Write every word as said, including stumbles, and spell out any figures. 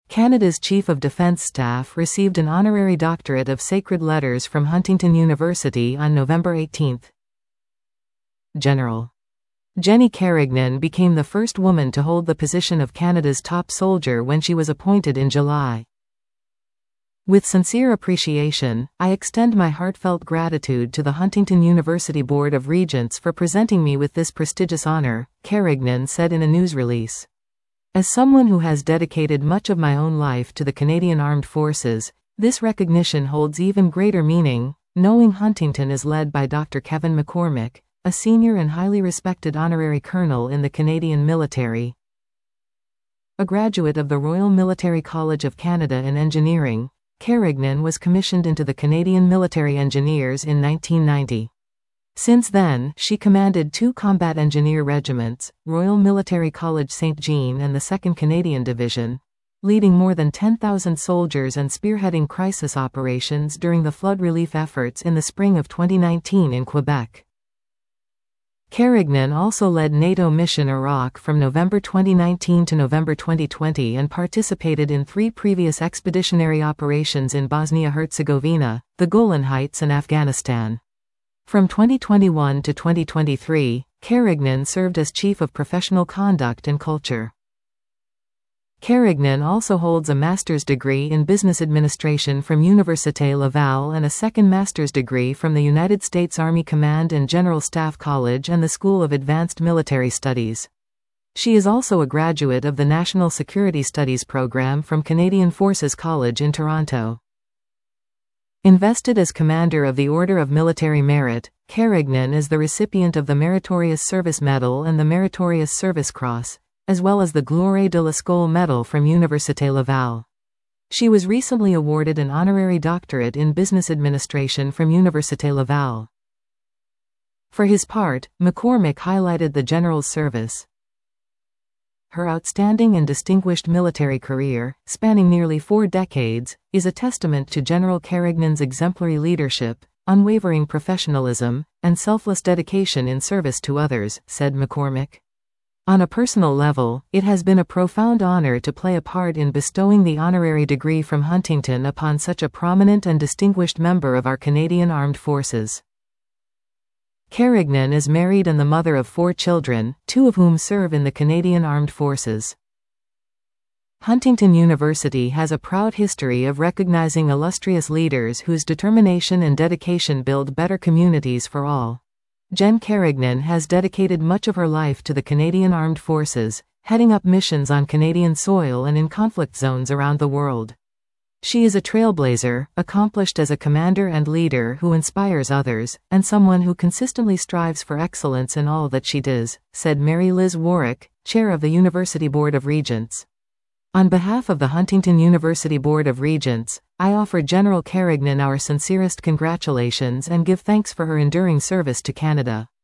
Canada's Chief of Defence Staff received an honorary doctorate of sacred letters from Huntington University on November eighteenth. General Jenny Carignan became the first woman to hold the position of Canada's top soldier when she was appointed in July. With sincere appreciation, I extend my heartfelt gratitude to the Huntington University Board of Regents for presenting me with this prestigious honor, Carignan said in a news release. As someone who has dedicated much of my own life to the Canadian Armed Forces, this recognition holds even greater meaning, knowing Huntington is led by Doctor Kevin McCormick, a senior and highly respected honorary colonel in the Canadian military. A graduate of the Royal Military College of Canada in Engineering, Carignan was commissioned into the Canadian Military Engineers in nineteen ninety. Since then, she commanded two combat engineer regiments, Royal Military College Saint Jean and the second Canadian Division, leading more than ten thousand soldiers and spearheading crisis operations during the flood relief efforts in the spring of twenty nineteen in Quebec. Carignan also led NATO Mission Iraq from November twenty nineteen to November twenty twenty and participated in three previous expeditionary operations in Bosnia-Herzegovina, the Golan Heights and Afghanistan. From twenty twenty-one to twenty twenty-three, Carignan served as Chief of Professional Conduct and Culture. Carignan also holds a master's degree in business administration from Université Laval and a second master's degree from the United States Army Command and General Staff College and the School of Advanced Military Studies. She is also a graduate of the National Security Studies program from Canadian Forces College in Toronto. Invested as Commander of the Order of Military Merit, Carignan is the recipient of the Meritorious Service Medal and the Meritorious Service Cross, as well as the Gloire de l'Escole Medal from Université Laval. She was recently awarded an honorary doctorate in business administration from Université Laval. For his part, McCormick highlighted the general's service. Her outstanding and distinguished military career, spanning nearly four decades, is a testament to General Carignan's exemplary leadership, unwavering professionalism, and selfless dedication in service to others, said McCormick. On a personal level, it has been a profound honor to play a part in bestowing the honorary degree from Huntington upon such a prominent and distinguished member of our Canadian Armed Forces. Carignan is married and the mother of four children, two of whom serve in the Canadian Armed Forces. Huntington University has a proud history of recognizing illustrious leaders whose determination and dedication build better communities for all. Jen Carignan has dedicated much of her life to the Canadian Armed Forces, heading up missions on Canadian soil and in conflict zones around the world. She is a trailblazer, accomplished as a commander and leader who inspires others, and someone who consistently strives for excellence in all that she does, said Mary Liz Warwick, chair of the University Board of Regents. On behalf of the Huntington University Board of Regents, I offer General Carignan our sincerest congratulations and give thanks for her enduring service to Canada.